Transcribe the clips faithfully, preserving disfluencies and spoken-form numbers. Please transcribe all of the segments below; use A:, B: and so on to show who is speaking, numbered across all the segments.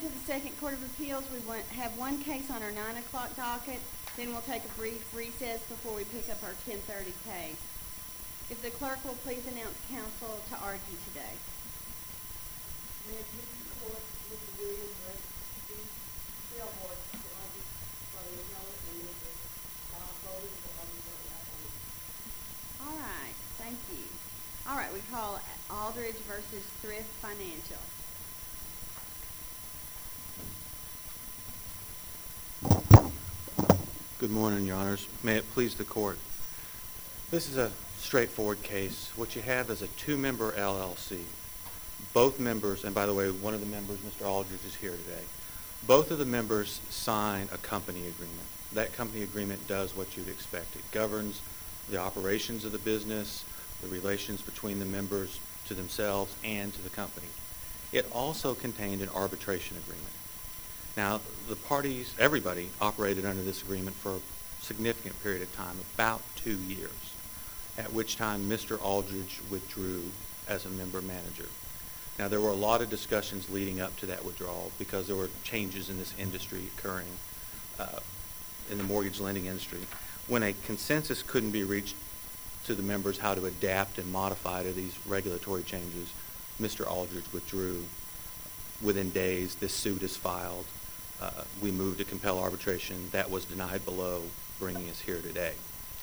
A: to the Second Court of Appeals. We want, have one case on our nine o'clock docket. Then we'll take a brief recess before we pick up our ten thirty case. If the clerk will please announce counsel to argue today.
B: May it please the court, Mister Williams, Ray, Steve, Shelmore, to argue for the appellant and Mister Tom Foley to argue for the appellant.
A: All right, thank you. All right, we call Aldridge versus Thrift Financial.
C: Good morning, Your Honors. May it please the court. This is a straightforward case. What you have is a two-member L L C. Both members, and by the way, one of the members, Mister Aldridge, is here today. Both of the members sign a company agreement. That company agreement does what you'd expect. It governs the operations of the business, the relations between the members to themselves and to the company. It also contained an arbitration agreement. Now, the parties, everybody, operated under this agreement for a significant period of time, about two years, at which time Mister Aldridge withdrew as a member manager. Now, there were a lot of discussions leading up to that withdrawal because there were changes in this industry occurring uh, in the mortgage lending industry. When a consensus couldn't be reached to the members how to adapt and modify to these regulatory changes, Mister Aldridge withdrew. Within days, this suit is filed. Uh, we moved to compel arbitration. That was denied below, bringing us here today.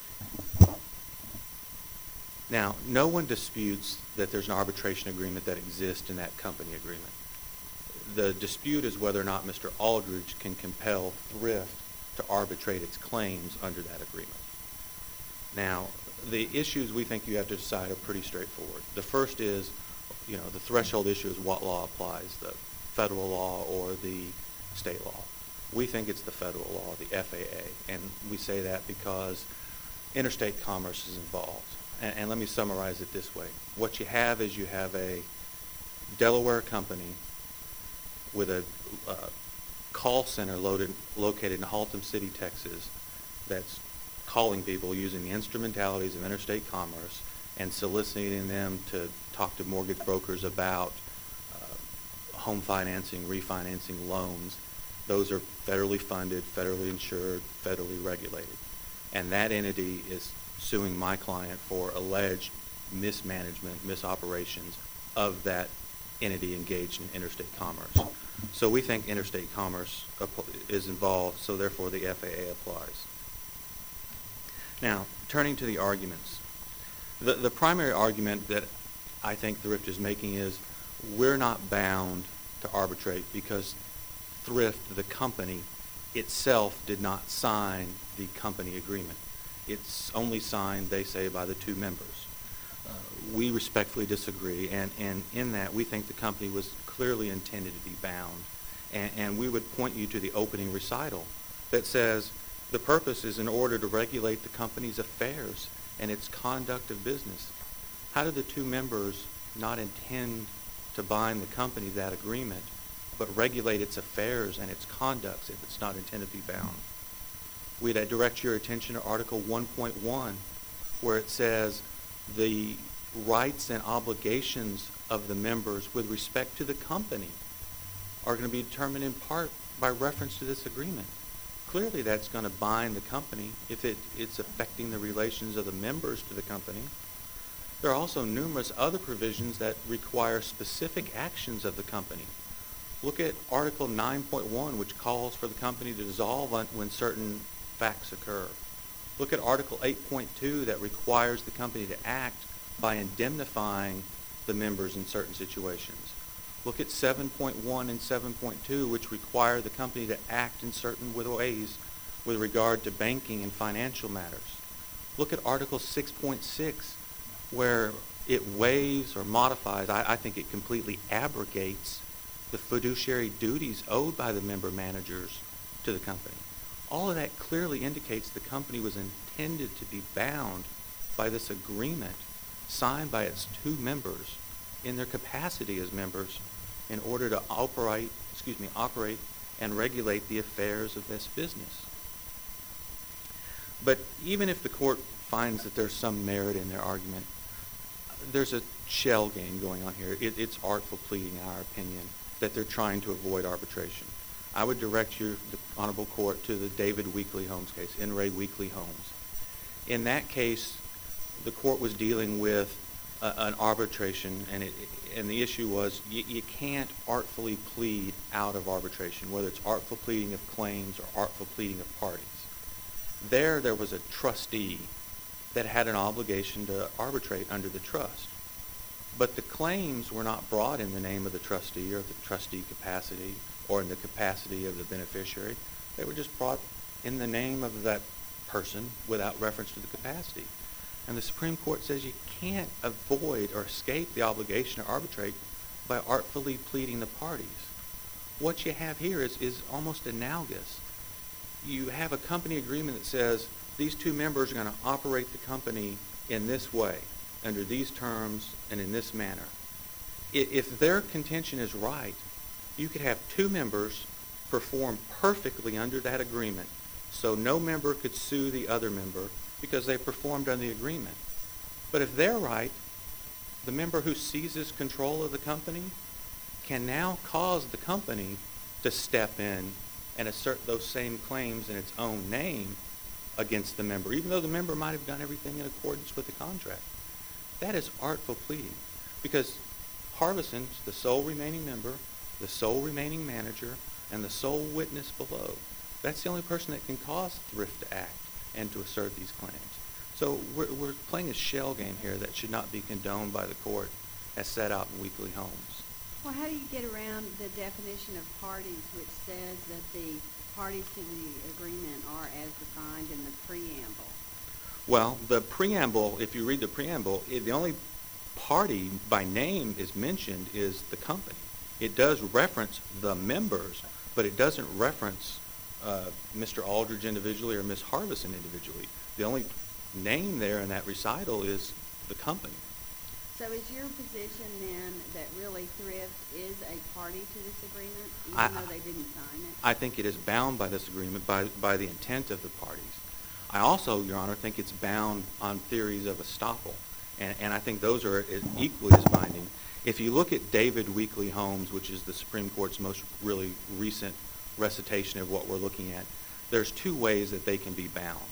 C: Now, no one disputes that there's an arbitration agreement that exists in that company agreement. The dispute is whether or not Mister Aldridge can compel Thrift to arbitrate its claims under that agreement. Now, the issues we think you have to decide are pretty straightforward. The first is, you know, the threshold issue is what law applies, the federal law or the state law. We think it's the federal law, the F A A, and we say that because interstate commerce is involved. And, and let me summarize it this way. What you have is you have a Delaware company with a uh, call center loaded, located in Haltom City, Texas, that's calling people using the instrumentalities of interstate commerce and soliciting them to talk to mortgage brokers about uh, home financing, refinancing loans. Those are federally funded, federally insured, federally regulated. And that entity is suing my client for alleged mismanagement, misoperations of that entity engaged in interstate commerce. So we think interstate commerce is involved, so therefore the F A A applies. Now, turning to the arguments. The, the primary argument that I think Thrift is making is we're not bound to arbitrate because Thrift, the company, itself did not sign the company agreement. It's only signed, they say, by the two members. Uh, we respectfully disagree, and, and in that we think the company was clearly intended to be bound. And, and we would point you to the opening recital that says the purpose is in order to regulate the company's affairs and its conduct of business. How did the two members not intend to bind the company to that agreement, but regulate its affairs and its conduct if it's not intended to be bound? We'd direct your attention to Article one point one, where it says the rights and obligations of the members with respect to the company are going to be determined in part by reference to this agreement. Clearly that's going to bind the company if it, it's affecting the relations of the members to the company. There are also numerous other provisions that require specific actions of the company. Look at Article nine point one, which calls for the company to dissolve when certain facts occur. Look at Article eight point two that requires the company to act by indemnifying the members in certain situations. Look at seven point one and seven point two, which require the company to act in certain ways with regard to banking and financial matters. Look at Article six point six, where it waives or modifies, I, I think it completely abrogates the fiduciary duties owed by the member managers to the company. All of that clearly indicates the company was intended to be bound by this agreement signed by its two members in their capacity as members in order to operate, excuse me, operate and regulate the affairs of this business. But even if the court finds that there's some merit in their argument, there's a shell game going on here. It, it's artful pleading, in our opinion. that they're trying to avoid arbitration. I would direct you, the Honorable Court, to the David Weekly Homes case, N. Ray Weekly Homes. In that case, the court was dealing with uh, an arbitration, and, it, and the issue was you, you can't artfully plead out of arbitration, whether it's artful pleading of claims or artful pleading of parties. There, there was a trustee that had an obligation to arbitrate under the trust. But the claims were not brought in the name of the trustee or the trustee capacity or in the capacity of the beneficiary. They were just brought in the name of that person without reference to the capacity. And the Supreme Court says you can't avoid or escape the obligation to arbitrate by artfully pleading the parties. What you have here is, is almost analogous. You have a company agreement that says these two members are going to operate the company in this way, under these terms and in this manner. If their contention is right, you could have two members perform perfectly under that agreement, so no member could sue the other member because they performed under the agreement. But if they're right, the member who seizes control of the company can now cause the company to step in and assert those same claims in its own name against the member, even though the member might have done everything in accordance with the contract. That is artful pleading, because Harbison's the sole remaining member, the sole remaining manager, and the sole witness below. That's the only person that can cause Thrift to act and to assert these claims. So we're, we're playing a shell game here that should not be condoned by the court as set out in Weekly Homes.
A: Well, how do you get around the definition of parties, which says that the parties to the agreement are as defined in the preamble?
C: Well, the preamble, if you read the preamble, it, the only party by name is mentioned is the company. It does reference the members, but it doesn't reference uh, Mister Aldridge individually or Miz Harbison individually. The only name there in that recital is the company.
A: So is your position then that really Thrift is a party to this agreement, even
C: I,
A: though they didn't sign it?
C: I think it is bound by this agreement, by, by the intent of the parties. I also, Your Honor, think it's bound on theories of estoppel, and, and I think those are equally as binding. If you look at David Weekly Homes, which is the Supreme Court's most really recent recitation of what we're looking at, there's two ways that they can be bound.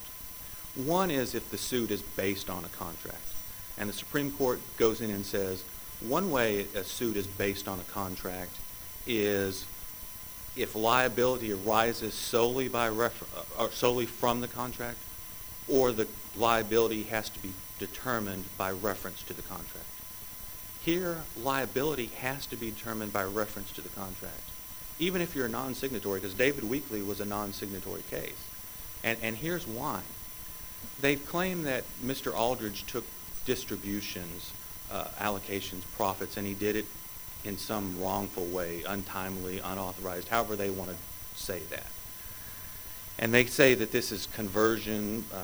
C: One is if the suit is based on a contract. And the Supreme Court goes in and says, one way a suit is based on a contract is if liability arises solely by refer- or solely from the contract, or the liability has to be determined by reference to the contract. Here, liability has to be determined by reference to the contract, even if you're a non-signatory, because David Weekly was a non-signatory case. And, and here's why. They claim that Mister Aldridge took distributions, uh, allocations, profits, and he did it in some wrongful way, untimely, unauthorized, however they want to say that. And they say that this is conversion, uh,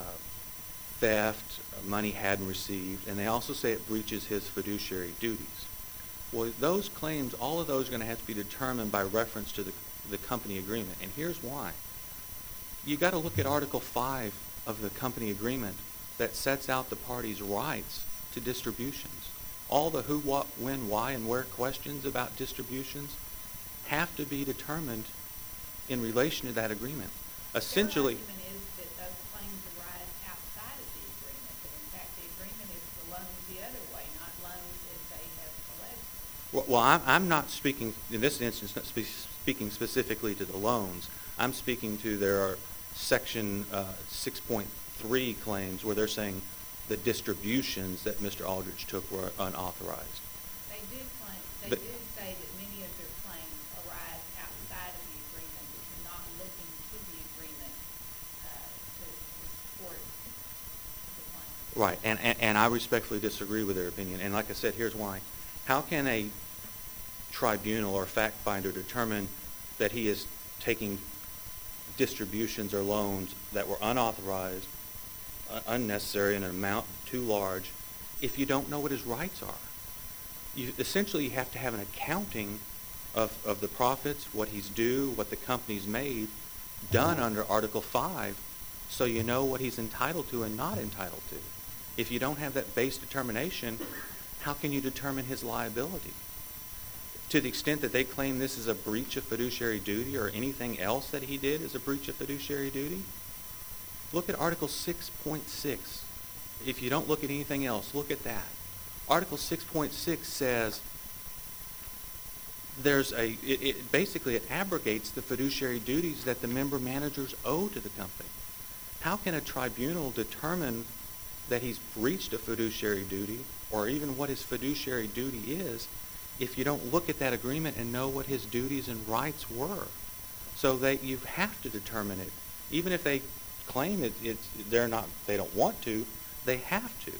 C: theft, money hadn't received, and they also say it breaches his fiduciary duties. Well, those claims, all of those are going to have to be determined by reference to the, the company agreement, and here's why. You got to look at Article five of the company agreement that sets out the parties' rights to distributions. All the who, what, when, why, and where questions about distributions have to be determined in relation to that agreement. Essentially,
D: Their argument is that those claims arise outside of the agreement, that in fact the agreement is for loans the other way, not loans as they have alleged.
C: well, well I'm, I'm not speaking, in this instance, not spe- speaking specifically to the loans. I'm speaking to their Section uh, six point three claims where they're saying the distributions that Mister Aldridge took were unauthorized.
D: They do claim, they
C: But,
D: do say that many of their claims arise outside of the agreement, that you're not looking to the agreement uh, to, to support the claim.
C: right, and, and, and I respectfully disagree with their opinion. And like I said, here's why. How can a tribunal or fact finder determine that he is taking distributions or loans that were unauthorized, uh, unnecessary, in an amount too large, if you don't know what his rights are? You essentially you have to have an accounting of, of the profits, what he's due, what the company's made, done under Article five, so you know what he's entitled to and not entitled to. If you don't have that base determination, how can you determine his liability? To the extent that they claim this is a breach of fiduciary duty or anything else that he did is a breach of fiduciary duty, look at Article six point six. If you don't look at anything else, look at that. Article six point six says there's a, it, it basically it abrogates the fiduciary duties that the member managers owe to the company. How can a tribunal determine that he's breached a fiduciary duty or even what his fiduciary duty is if you don't look at that agreement and know what his duties and rights were? So that you have to determine it. Even if they claim it, it's, they're not, they don't want to, they have to.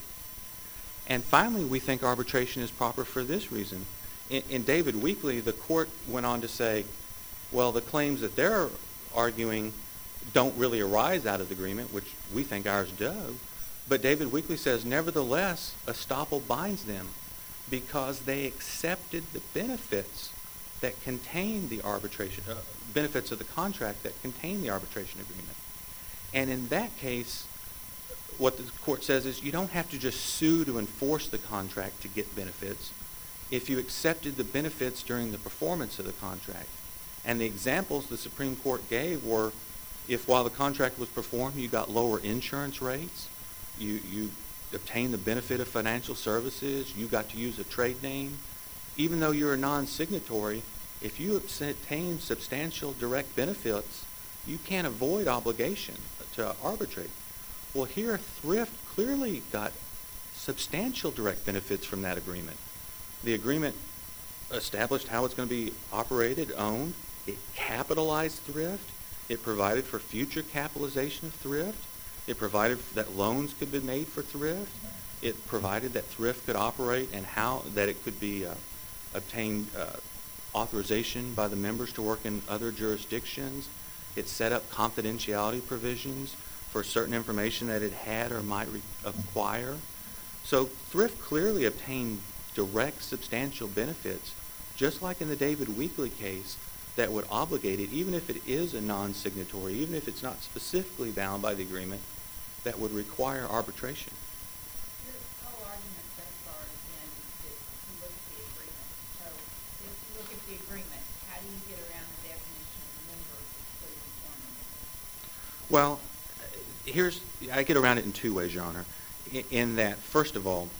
C: And finally, we think arbitration is proper for this reason. In, in David Weekley, the court went on to say, well, the claims that they're arguing don't really arise out of the agreement, which we think ours do. But David Weekley says, nevertheless, estoppel binds them because they accepted the benefits that contain the arbitration, uh, benefits of the contract that contain the arbitration agreement. And in that case, what the court says is you don't have to just sue to enforce the contract to get benefits if you accepted the benefits during the performance of the contract. And the examples the Supreme Court gave were if while the contract was performed you got lower insurance rates, you, you obtained the benefit of financial services, you got to use a trade name. Even though you're a non-signatory, if you obtain substantial direct benefits, you can't avoid obligation to arbitrate. Well, here, Thrift clearly got substantial direct benefits from that agreement. The agreement established how it's going to be operated, owned. It capitalized Thrift. It provided for future capitalization of Thrift. It provided that loans could be made for Thrift. It provided that Thrift could operate and how that it could be uh, obtained uh, authorization by the members to work in other jurisdictions. It set up confidentiality provisions for certain information that it had or might re- acquire. So Thrift clearly obtained direct substantial benefits, just like in the David Weekley case, that would obligate it, even if it is a non-signatory, even if it's not specifically bound by the agreement, that would require arbitration.
D: Your whole argument thus far has been that you look at the agreement. So if you look at the agreement, how do you get around the definition of member excluding former members?
C: Well, here's, I get around it in two ways, Your Honor. In, in that, first of all,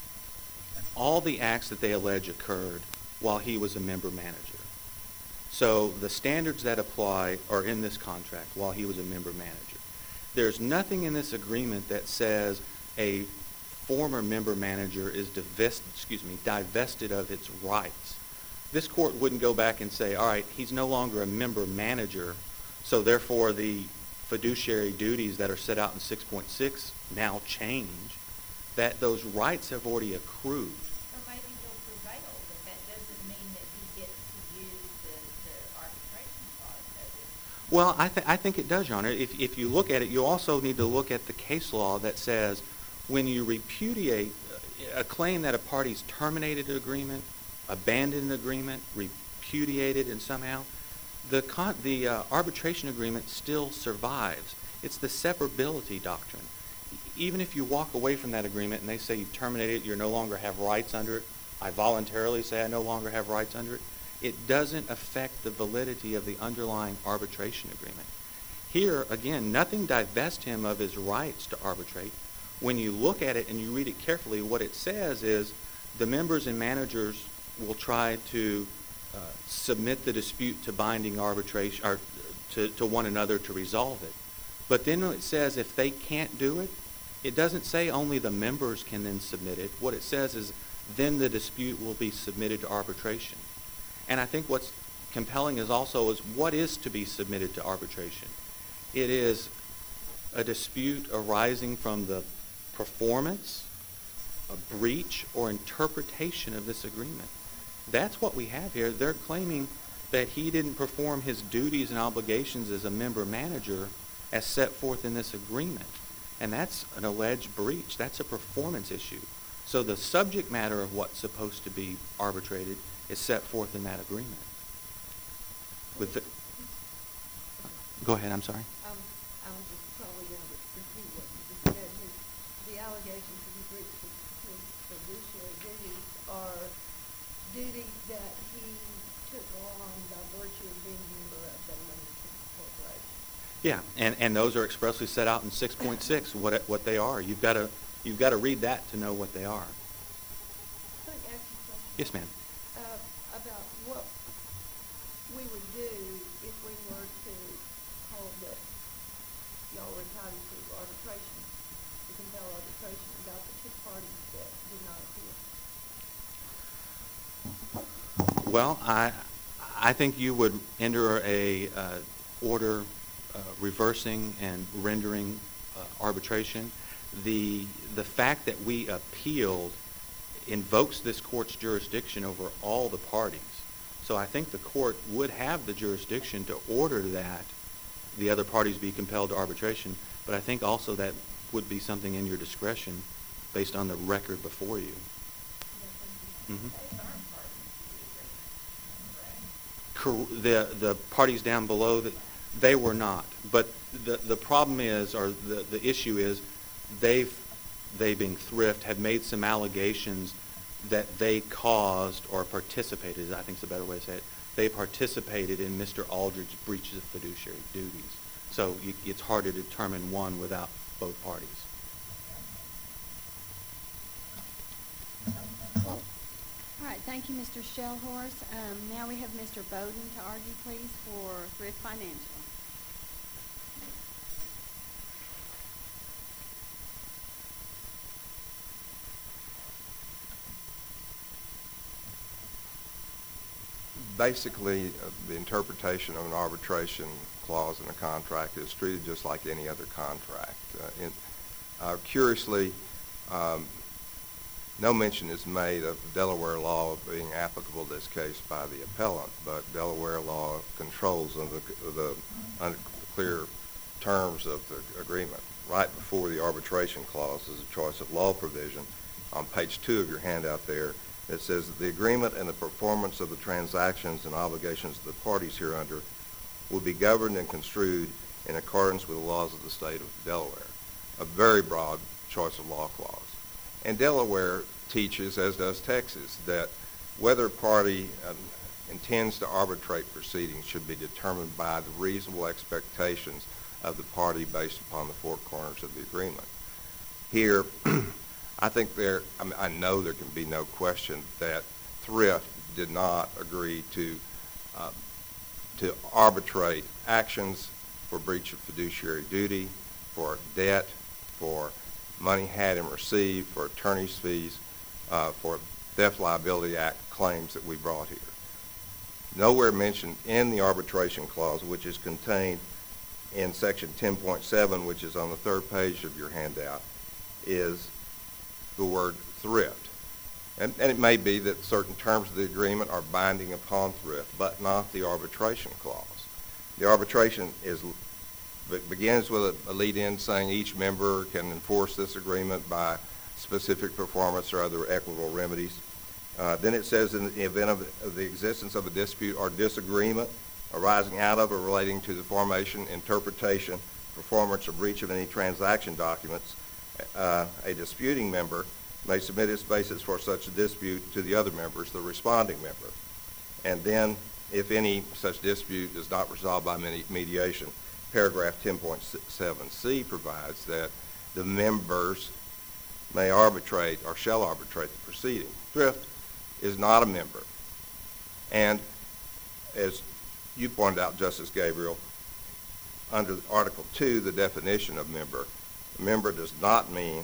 C: all the acts that they allege occurred while he was a member manager. So the standards that apply are in this contract while he was a member manager. There's nothing in this agreement that says a former member manager is divest, excuse me, divested of its rights. This court wouldn't go back and say, all right, he's no longer a member manager, so therefore the fiduciary duties that are set out in six point six now change. That those rights have already accrued.
D: Or maybe he'll prevail, but that doesn't mean that he gets to use the, the arbitration clause, does it?
C: Well, I, th- I think it does, Your Honor. If, if you look at it, you also need to look at the case law that says when you repudiate a claim that a party's terminated an agreement, abandoned an agreement, repudiated and somehow, the, con- the uh, arbitration agreement still survives. It's the separability doctrine. Even if you walk away from that agreement and they say you've terminated it, you no longer have rights under it, I voluntarily say I no longer have rights under it, it doesn't affect the validity of the underlying arbitration agreement. Here, again, nothing divests him of his rights to arbitrate. When you look at it and you read it carefully, what it says is the members and managers will try to uh, submit the dispute to binding arbitration, or to, to one another to resolve it. But then it says if they can't do it, it doesn't say only the members can then submit it. What it says is then the dispute will be submitted to arbitration. And I think what's compelling is also is what is to be submitted to arbitration. It is a dispute arising from the performance, a breach, or interpretation of this agreement. That's what we have here. They're claiming that he didn't perform his duties and obligations as a member manager as set forth in this agreement. And that's an alleged breach. That's a performance issue. So the subject matter of what's supposed to be arbitrated is set forth in that agreement. With the, go ahead, I'm sorry.
B: Um, I was just probably going to repeat what you just said. His, the allegations that he breached his, his fiduciary duties are duties that he took on by virtue of being a member of the limited corporation.
C: Yeah, and, and those are expressly set out in six point six, what, it- what they are. You've got to, you've got to read that to know what they are.
B: Let me ask you a question.
C: Yes, ma'am.
B: Uh, about what we would do if we were to hold that y'all were entitled to arbitration, to compel arbitration about the two parties that did not appeal.
C: Well, I, I think you would enter a uh, order uh, reversing and rendering uh, arbitration. The, the fact that we appealed invokes this court's jurisdiction over all the parties. So I think the court would have the jurisdiction to order that the other parties be compelled to arbitration, but I think also that would be something in your discretion based on the record before you. Mhm.
D: Those aren't parties to the agreement, correct?
C: Cor- The, the parties down below, that they were not. But the, the problem is, or the, the issue is, they've, they being Thrift, have made some allegations that they caused or participated, I think is a better way to say it, they participated in Mister Aldridge's breaches of fiduciary duties. So you, it's hard to determine one without both parties.
A: All right, thank you, Mister Shellhorse. Um, now we have Mister Bowden to argue, please, for Thrift Financial.
E: Basically, uh, the interpretation of an arbitration clause in a contract is treated just like any other contract. Uh, in, uh, curiously, um, no mention is made of Delaware law being applicable to this case by the appellant, but Delaware law controls under the, the, under the clear terms of the agreement. Right before the arbitration clause is a choice of law provision on page two of your handout there. It says that the agreement and the performance of the transactions and obligations of the parties hereunder will be governed and construed in accordance with the laws of the state of Delaware. A very broad choice of law clause. And Delaware teaches, as does Texas, that whether a party um, intends to arbitrate proceedings should be determined by the reasonable expectations of the party based upon the four corners of the agreement. Here, I think there, I mean, I know there can be no question that Thrift did not agree to uh, to arbitrate actions for breach of fiduciary duty, for debt, for money had and received, for attorney's fees, uh, for Theft Liability Act claims that we brought here. Nowhere mentioned in the arbitration clause, which is contained in section ten point seven, which is on the third page of your handout, is the word Thrift. And, and it may be that certain terms of the agreement are binding upon Thrift, but not the arbitration clause. The arbitration is begins with a, a lead-in saying each member can enforce this agreement by specific performance or other equitable remedies. Uh, then it says in the event of, of the existence of a dispute or disagreement arising out of or relating to the formation, interpretation, performance, or breach of any transaction documents, uh, a disputing member may submit its basis for such a dispute to the other members, the responding member. And then, if any such dispute is not resolved by mediation, paragraph ten point seven C provides that the members may arbitrate or shall arbitrate the proceeding. Thrift is not a member. And as you pointed out, Justice Gabriel, under Article two, the definition of member, a member does not mean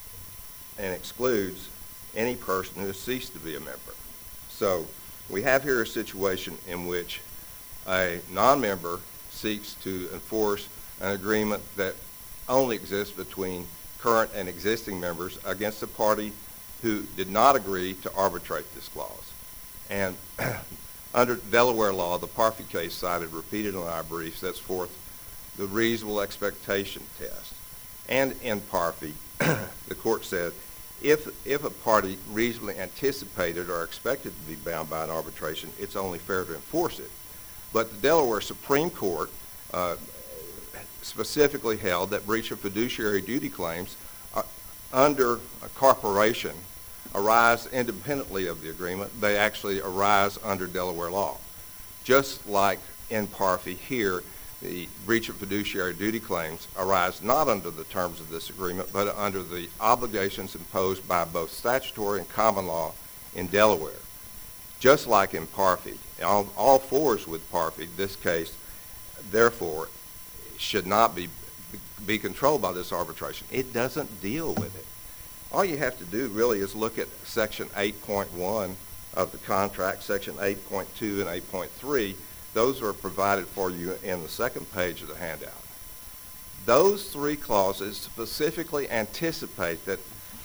E: and excludes any person who has ceased to be a member. So we have here a situation in which a non-member seeks to enforce an agreement that only exists between current and existing members against a party who did not agree to arbitrate this clause. And under Delaware law, the Parfee case cited repeatedly in our brief sets forth the reasonable expectation test. And in Parfee, the court said, if, if a party reasonably anticipated or expected to be bound by an arbitration, it's only fair to enforce it. But the Delaware Supreme Court uh, specifically held that breach of fiduciary duty claims uh, under a corporation arise independently of the agreement. They actually arise under Delaware law. just like in Parfee here, the breach of fiduciary duty claims arise not under the terms of this agreement, but under the obligations imposed by both statutory and common law in Delaware. Just like in Parfee, all, all fours with Parfee, this case, therefore, should not be, be controlled by this arbitration. It doesn't deal with it. All you have to do really is look at Section eight point one of the contract, Section eight point two and eight point three. Those are provided for you in the second page of the handout. Those three clauses specifically anticipate that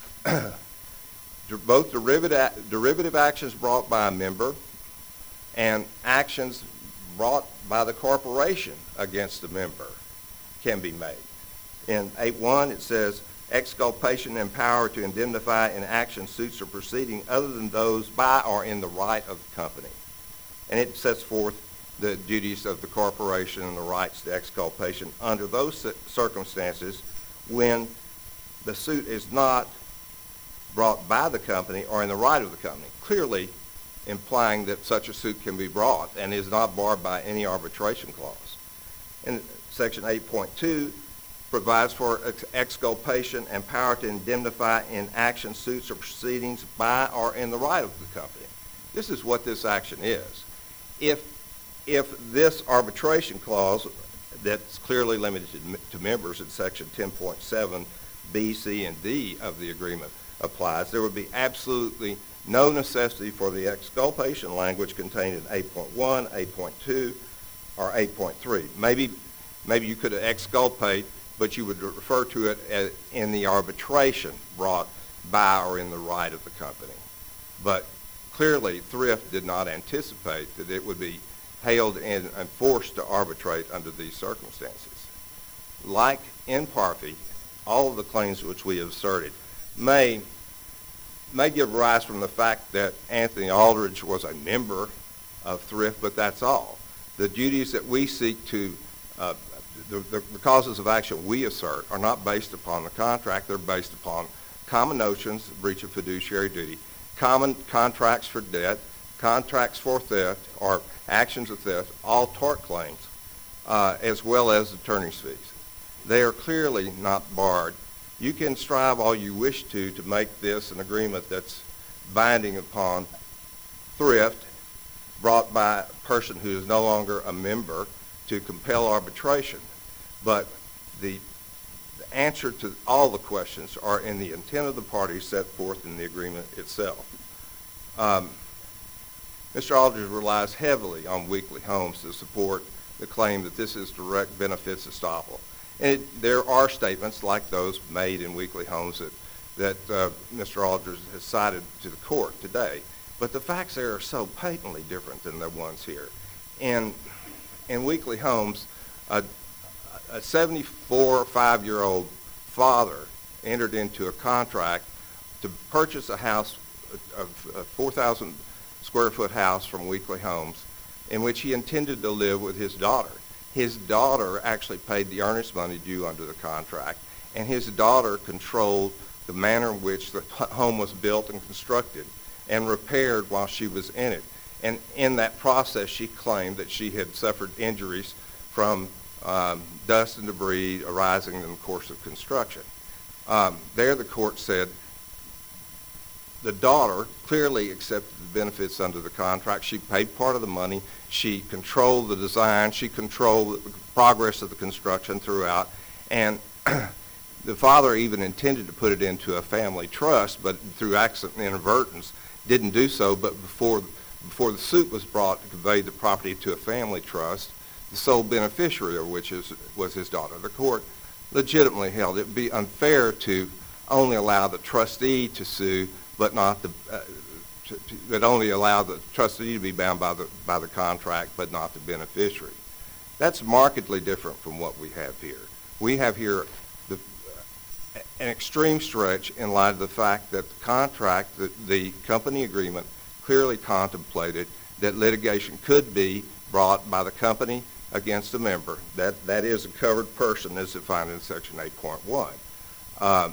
E: both derivative, derivative actions brought by a member and actions brought by the corporation against a member can be made. In eight point one it says, exculpation and power to indemnify in action, suits, or proceeding other than those by or in the right of the company. And it sets forth the duties of the corporation and the rights to exculpation under those circumstances when the suit is not brought by the company or in the right of the company, clearly implying that such a suit can be brought and is not barred by any arbitration clause. And Section eight point two provides for ex- exculpation and power to indemnify in action, suits, or proceedings by or in the right of the company. This is what this action is. If, if this arbitration clause that's clearly limited to, to members in Section ten point seven B, C, and D of the agreement applies, there would be absolutely no necessity for the exculpation language contained in eight point one, eight point two, or eight point three. Maybe, maybe you could exculpate, but you would refer to it as in the arbitration brought by or in the right of the company. But clearly, Thrift did not anticipate that it would be hailed and, and forced to arbitrate under these circumstances. Like in Parfee, all of the claims which we have asserted may, may give rise from the fact that Anthony Aldridge was a member of Thrift, but that's all. The duties that we seek to uh, The, the, the causes of action we assert are not based upon the contract. They're based upon common notions, breach of fiduciary duty, common contracts for debt, contracts for theft, or actions of theft, all tort claims, uh, as well as attorney's fees. They are clearly not barred. You can strive all you wish to to make this an agreement that's binding upon Thrift, brought by a person who is no longer a member, to compel arbitration. But the, the answer to all the questions are in the intent of the parties set forth in the agreement itself. Um, Mister Aldridge relies heavily on Weekly Homes to support the claim that this is direct benefits estoppel. And it, there are statements like those made in Weekly Homes that, that uh, Mister Aldridge has cited to the court today. But the facts there are so patently different than the ones here. In, in Weekly Homes, a, a seventy-four or five-year-old father entered into a contract to purchase a house, a, a four thousand square foot house from Weekly Homes, in which he intended to live with his daughter. His daughter actually paid the earnest money due under the contract, and his daughter controlled the manner in which the home was built and constructed and repaired while she was in it. And in that process, she claimed that she had suffered injuries from um, dust and debris arising in the course of construction. Um, there the court said the daughter clearly accepted the benefits under the contract. She paid part of the money. She controlled the design. She controlled the progress of the construction throughout. And the father even intended to put it into a family trust, but through accident and inadvertence didn't do so. But before Before the suit was brought to convey the property to a family trust, the sole beneficiary of which is, was his daughter. The court legitimately held it would be unfair to only allow the trustee to sue, but not the, uh, to, to, that only allow the trustee to be bound by the, by the contract, but not the beneficiary. That's markedly different from what we have here. We have here the, uh, an extreme stretch in light of the fact that the contract, the, the company agreement, clearly contemplated that litigation could be brought by the company against a member. That, that is a covered person as defined in Section eight point one. Uh,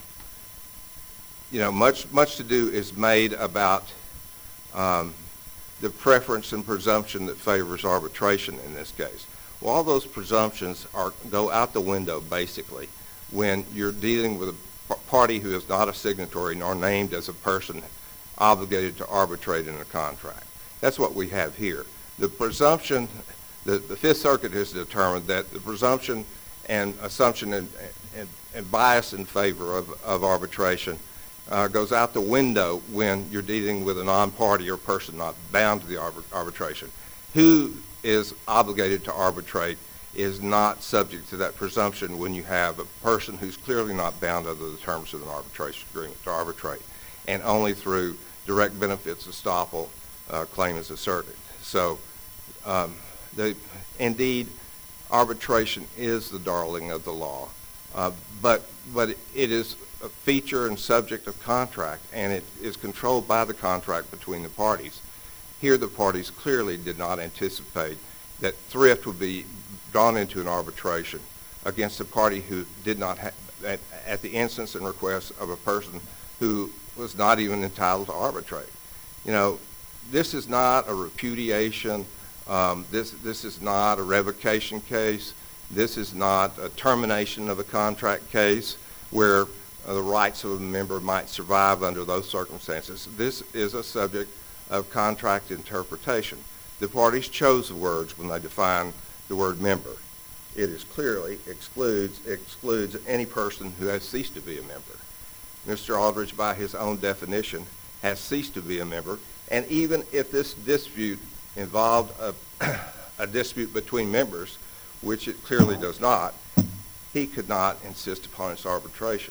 E: you know, much, much to do is made about um, the preference and presumption that favors arbitration in this case. Well, all those presumptions are go out the window, basically, when you're dealing with a party who is not a signatory nor named as a person obligated to arbitrate in a contract. That's what we have here. The presumption, the, the Fifth Circuit has determined that the presumption and assumption and, and, and bias in favor of, of arbitration uh, goes out the window when you're dealing with a non-party or person not bound to the arbit arbitration. Who is obligated to arbitrate is not subject to that presumption when you have a person who's clearly not bound under the terms of an arbitration agreement to arbitrate, and only through direct benefits estoppel uh, claim is asserted. So, um, the, indeed, arbitration is the darling of the law, uh, but but it is a feature and subject of contract, and it is controlled by the contract between the parties. Here, the parties clearly did not anticipate that thrift would be drawn into an arbitration against a party who did not have, at, at the instance and request of a person who was not even entitled to arbitrate. You know, this is not a repudiation. Um, this this is not a revocation case. This is not a termination of a contract case where uh, the rights of a member might survive under those circumstances. This is a subject of contract interpretation. The parties chose the words when they define the word member. It is clearly excludes excludes any person who has ceased to be a member. Mister Aldridge, by his own definition, has ceased to be a member, and even if this dispute involved a, a dispute between members, which it clearly does not, he could not insist upon its arbitration.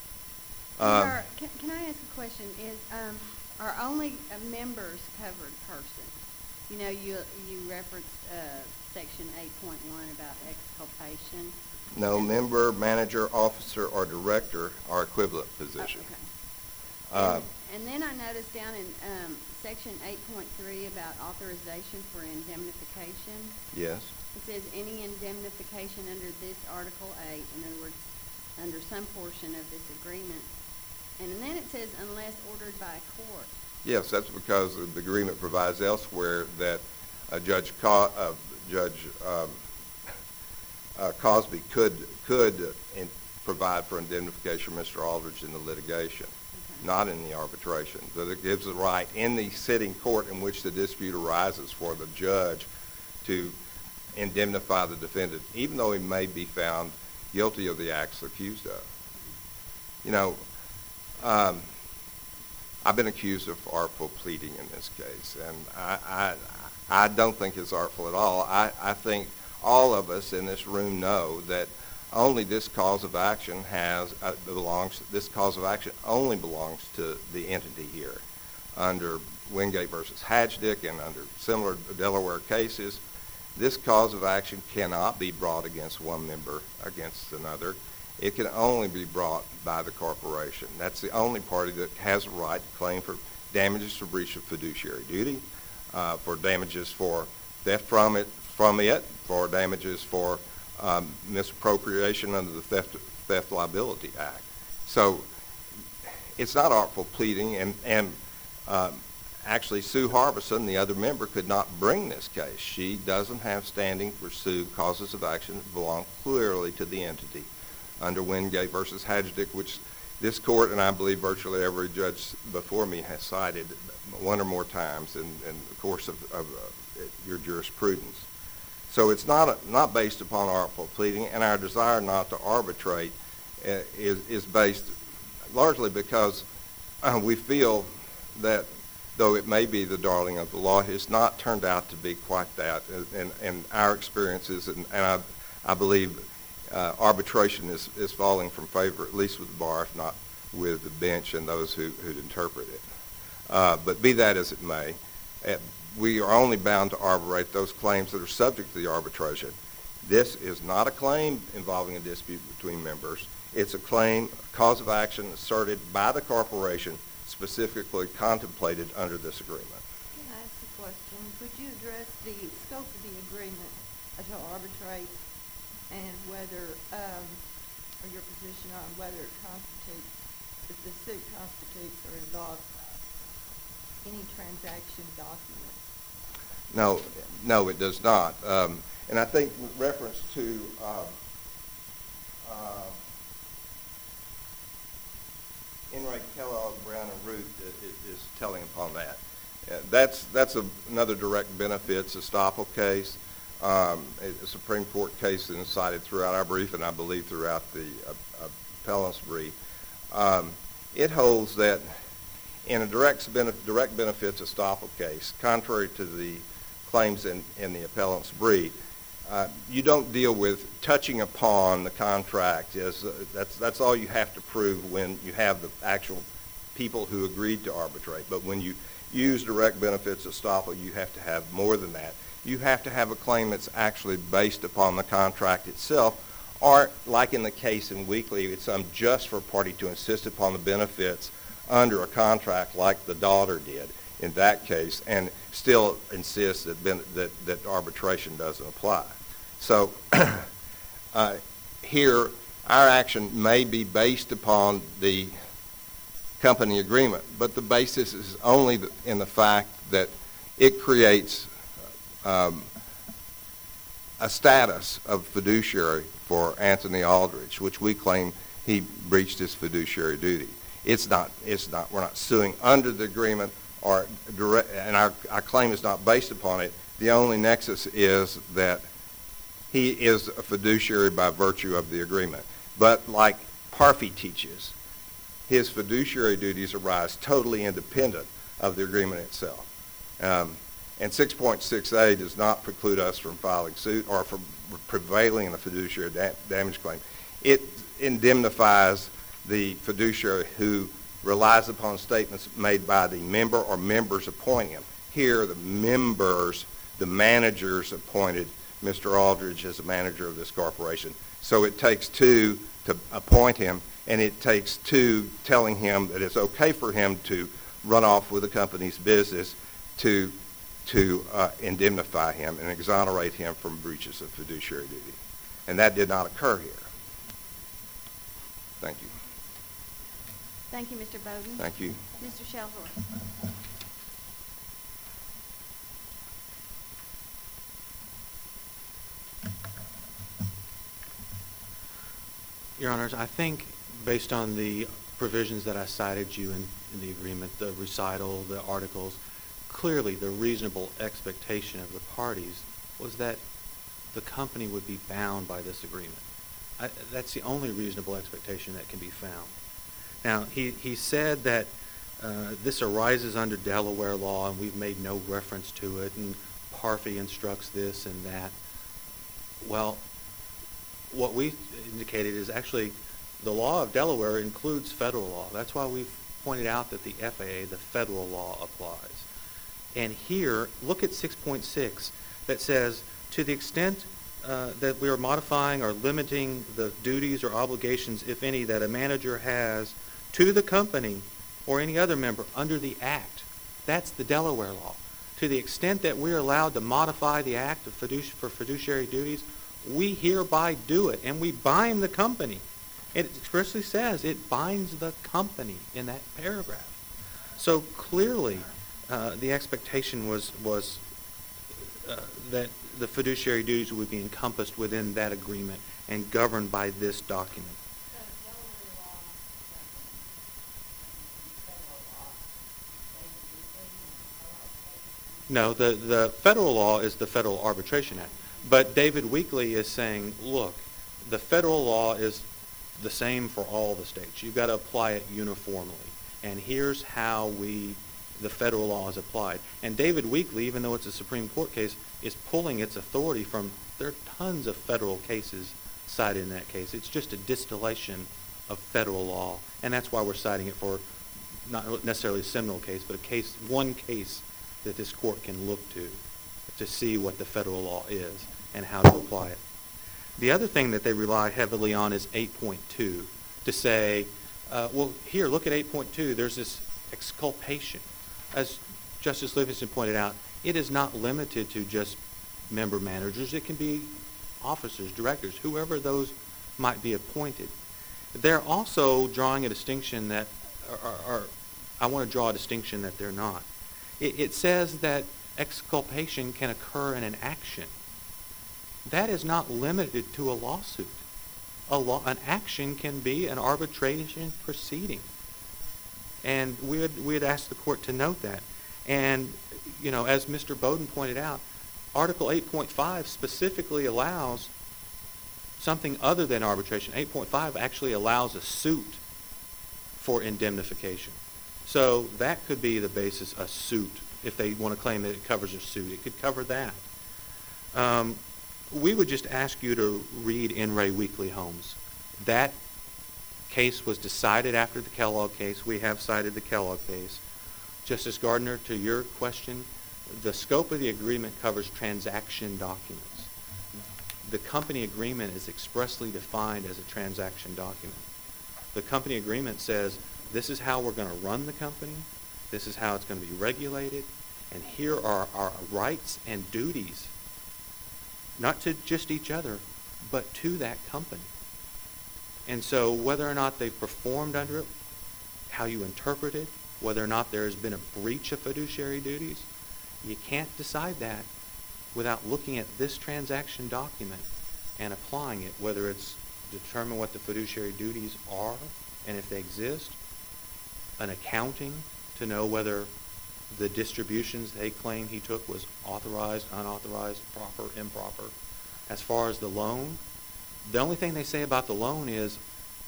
E: Um,
A: Are, can, can I ask a question? Is um, are only uh, members covered persons? You know, you you referenced uh, section eight point one about exculpation.
E: No, member, manager, officer, or director are equivalent positions.
A: Oh, okay.
E: Uh,
A: and, and then I noticed down in um, section eight point three about authorization for indemnification.
E: yes.
A: It says any indemnification under this Article eight, in other words, under some portion of this agreement. And then it says unless ordered by a court.
E: Yes, that's because the agreement provides elsewhere that uh, Judge Co uh, Judge um, uh, Cosby could could in provide for indemnification of Mister Aldridge in the litigation, okay, not in the arbitration. But it gives the right in the sitting court in which the dispute arises for the judge to indemnify the defendant, even though he may be found guilty of the acts accused of. You know, um, I've been accused of artful pleading in this case, and I, I, I don't think it's artful at all. I, I think all of us in this room know that only this cause of action has uh, belongs. This cause of action only belongs to the entity here, under Wingate versus Hadjdick and under similar Delaware cases. This cause of action cannot be brought against one member against another. It can only be brought by the corporation. That's the only party that has a right to claim for damages for breach of fiduciary duty, uh, for damages for theft from it, from it, for damages for um, misappropriation under the Theft, Theft Liability Act. So it's not artful pleading, and, and um, actually Sue Harbison, the other member, could not bring this case. She doesn't have standing to pursue causes of action that belong clearly to the entity under Wingate versus Hadjdick, which this court and I believe virtually every judge before me has cited one or more times in, in the course of, of uh, your jurisprudence. So it's not a, not based upon artful pleading, and our desire not to arbitrate uh, is, is based largely because uh, we feel that though it may be the darling of the law, it's not turned out to be quite that in, in our experiences, and, and I, I believe uh, arbitration is, is falling from favor, at least with the bar, if not with the bench and those who, who'd interpret it. Uh, but be that as it may, uh, we are only bound to arbitrate those claims that are subject to the arbitration. This is not a claim involving a dispute between members. It's a claim, a cause of action asserted by the corporation specifically contemplated under this agreement.
B: Can I ask a question? Would you address the scope of the agreement to arbitrate and whether, um, or your position on whether it constitutes, if the suit constitutes or involves any transaction documents?
E: No, no, it does not. Um, and I think reference to um, uh, Enright, Kellogg, Brown, and Root is, is telling upon that. Uh, that's that's a, another direct benefits estoppel case. Um, a Supreme Court case that is cited throughout our brief, and I believe throughout the uh, appellant's brief. Um, it holds that in a direct, benef direct benefits estoppel case, contrary to the claims in, in the appellant's brief, uh, you don't deal with touching upon the contract. As, uh, that's, that's all you have to prove when you have the actual people who agreed to arbitrate. But when you use direct benefits estoppel, you have to have more than that. You have to have a claim that's actually based upon the contract itself, or like in the case in Weekly, it's unjust for a party to insist upon the benefits under a contract like the daughter did in that case, and still insist that, ben that, that arbitration doesn't apply. So uh, here, our action may be based upon the company agreement, but the basis is only in the fact that it creates Um, a status of fiduciary for Anthony Aldridge, which we claim he breached his fiduciary duty. It's not, it's not, we're not suing under the agreement, or direct, and our, our claim is not based upon it. The only nexus is that he is a fiduciary by virtue of the agreement. But like Parfee teaches, his fiduciary duties arise totally independent of the agreement itself. Um, And six point six A does not preclude us from filing suit or from prevailing in a fiduciary da damage claim. It indemnifies the fiduciary who relies upon statements made by the member or members appointing him. Here, the members, the managers appointed Mister Aldridge as a manager of this corporation. So it takes two to appoint him, and it takes two telling him that it's okay for him to run off with the company's business to to uh, indemnify him and exonerate him from breaches of fiduciary duty. And that did not occur here. Thank you.
A: Thank you, Mister Bowden.
E: Thank you.
A: Mister Shelhorst.
C: Your Honors, I think based on the provisions that I cited you in, in the agreement, the recital, the articles, clearly the reasonable expectation of the parties was that the company would be bound by this agreement. I, that's the only reasonable expectation that can be found. Now, he, he said that uh, this arises under Delaware law, and we've made no reference to it, and Parfee instructs this and that. Well, what we indicated is actually the law of Delaware includes federal law. That's why we've pointed out that the F A A, the federal law, applies. And here, look at six point six that says, to the extent uh, that we are modifying or limiting the duties or obligations, if any, that a manager has to the company or any other member under the Act, that's the Delaware law. To the extent that we're allowed to modify the Act of fiduci for fiduciary duties, we hereby do it, and we bind the company. It expressly says it binds the company in that paragraph. So clearly, Uh, the expectation was was uh, that the fiduciary duties would be encompassed within that agreement and governed by this document. No, the, the federal law is the Federal Arbitration Act. But David Weekley is saying, look, the federal law is the same for all the states. You've got to apply it uniformly. And here's how we, the federal law is applied. And David Weekley, even though it's a Supreme Court case, is pulling its authority from, there are tons of federal cases cited in that case. It's just a distillation of federal law. And that's why we're citing it for not necessarily a Seminole case, but a case, one case that this court can look to to see what the federal law is and how to apply it. The other thing that they rely heavily on is eight point two, to say, uh, well, here, look at eight point two. There's this exculpation. As Justice Livingston pointed out, it is not limited to just member managers. It can be officers, directors, whoever those might be appointed. They're also drawing a distinction that, or, or I want to draw a distinction that they're not. It, it says that exculpation can occur in an action. That is not limited to a lawsuit. A law, an action can be an arbitration proceeding. And we would, we would ask the court to note that. And, you know, as Mister Bowden pointed out, Article eight point five specifically allows something other than arbitration. eight point five actually allows a suit for indemnification. So that could be the basis, a suit, if they want to claim that it covers a suit. It could cover that. Um, we would just ask you to read In Re Weekly Homes. That case was decided after the Kellogg case. We have cited the Kellogg case. Justice Gardner, to your question, the scope of the agreement covers transaction documents. The company agreement is expressly defined as a transaction document. The company agreement says, this is how we're going to run the company, this is how it's going to be regulated, and here are our rights and duties, not to just each other, but to that company. And so whether or not they've performed under it, how you interpret it, whether or not there has been a breach of fiduciary duties, you can't decide that without looking at this transaction document and applying it, whether it's determine what the fiduciary duties are and if they exist, an accounting to know whether the distributions they claim he took was authorized, unauthorized, proper, improper. As far as the loan, the only thing they say about the loan is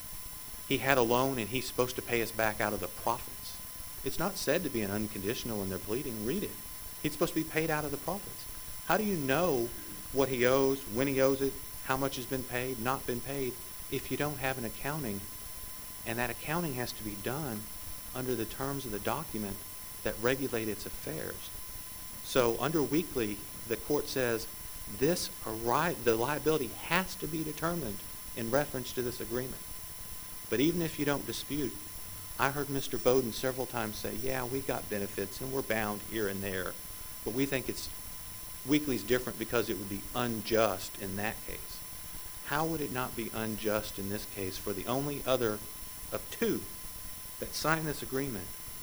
C: he had a loan and he's supposed to pay us back out of the profits. It's not said to be an unconditional in their pleading. Read it. He's supposed to be paid out of the profits. How do you know what he owes, when he owes it, how much has been paid, not been paid, if you don't have an accounting? And that accounting has to be done under the terms of the document that regulate its affairs. So under Weekly, the court says this the liability has to be determined in reference to this agreement. But even if you don't dispute, I heard Mister Bowden several times say, yeah, we got benefits and we're bound here and there, but we think it's Weekly's different because it would be unjust in that case. How would it not be unjust in this case for the only other of two that signed this agreement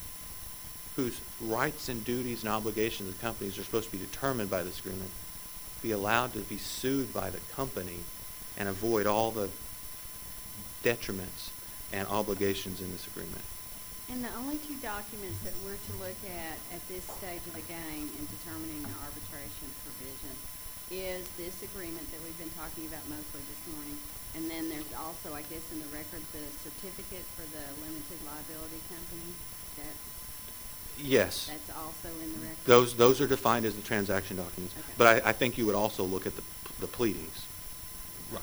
C: whose rights and duties and obligations of companies are supposed to be determined by this agreement, be allowed to be sued by the company and avoid all the detriments and obligations in this agreement?
A: And the only two documents that we're to look at at this stage of the game in determining the arbitration provision is this agreement that we've been talking about mostly this morning, and then there's also, I guess, in the record, the certificate for the limited liability company. That
C: Yes.
A: That's also in the record?
C: Those those are defined as the transaction documents.
A: Okay.
C: But I, I think you would also look at the the pleadings. Right.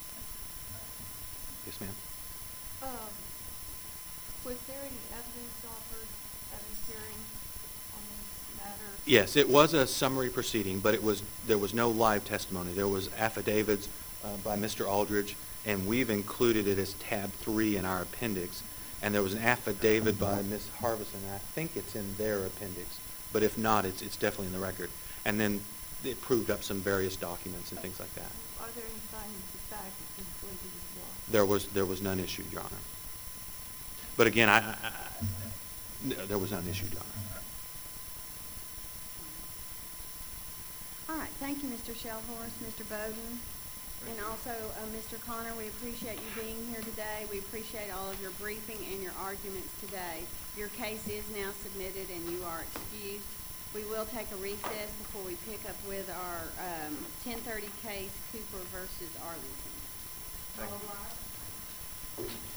C: Yes, ma'am.
B: Um, was there any evidence offered at a hearing on this matter?
C: Yes, it was a summary proceeding, but it was there was no live testimony. There was affidavits uh, by Mister Aldridge, and we've included it as tab three in our appendix. And there was an affidavit by Miz Harbison, and I think it's in their appendix. But if not, it's it's definitely in the record. And then it proved up some various documents and things like that.
B: Are there any findings of fact that's been pleaded as well?
C: There was there was none issued, Your Honor. But again, I, I, I no, there was none issued, Your Honor.
A: All right, thank you, Mister Shellhorst, Mister Bowden, and also uh, Mister Connor. We appreciate you being here today. We appreciate all of your briefing and your arguments today. Your case is now submitted and you are excused. We will take a recess before we pick up with our um, ten thirty case, Cooper versus Arlington.
E: Thank you.